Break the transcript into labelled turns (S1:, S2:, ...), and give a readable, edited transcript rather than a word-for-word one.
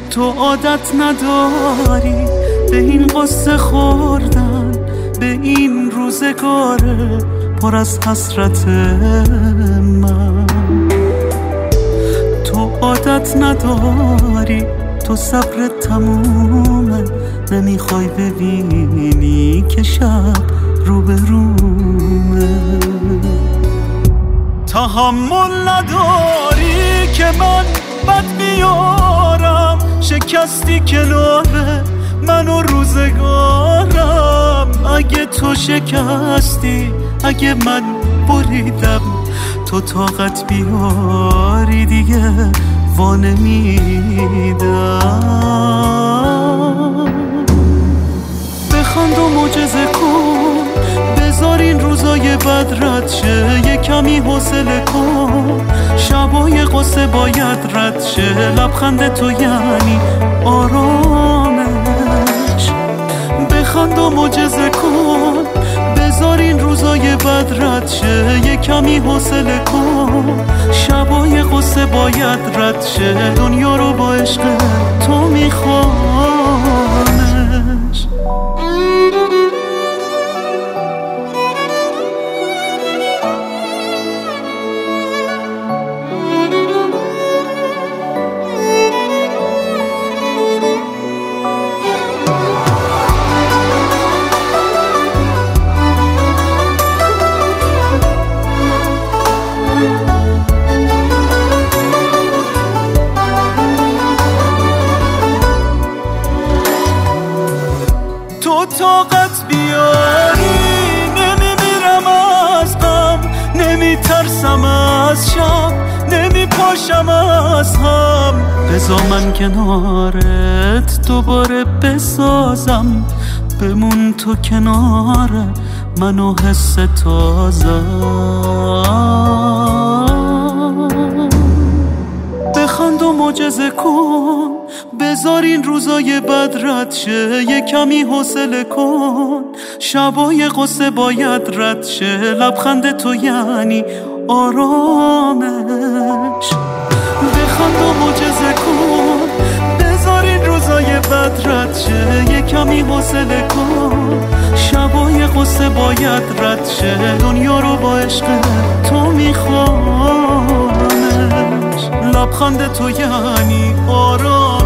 S1: تو عادت نداری به این قصه خوردن، به این روزگار پر از حسرت من. تو عادت نداری، تو صبر تمومه، نمیخوای ببینی که شب روبرومه. تحمل نداری که من بد بیارم، شکستی کنار من و روزگارم. اگه تو شکستی، اگه من بریدم، تو طاقت بیاری دیگه وانمیدم. بخند و معجزه کن، بذار این روزای بد رد شه، یه کمی حوصله کن، شبای قصه باید رد شه. لبخند تو یعنی آرامش. بخند و معجزه کن، بذار این روزای بد رد شه، یه کمی حوصله کن، شبای قصه باید رد شه. دنیا رو با عشق تو میخوانش. تو طاقت بیاری، نمیمیرم از غم، نمیترسم از شب، نمیپاشم از هم. بذار من کنارت دوباره بسازم، بمون تو کنار من و حس تازم. بخند و معجزه کن، بذار این روزای بد رد شه، یه کمی حوصله کن، شبای قصه باید رد شه. لبخند تو یعنی آرامش. بخند و معجزه کن، بذار این روزای بد رد شه، یه کمی حوصله کن، شبای قصه باید رد شه. دنیا رو با عشق تو میخوانش. لبخند تو یعنی آرامش.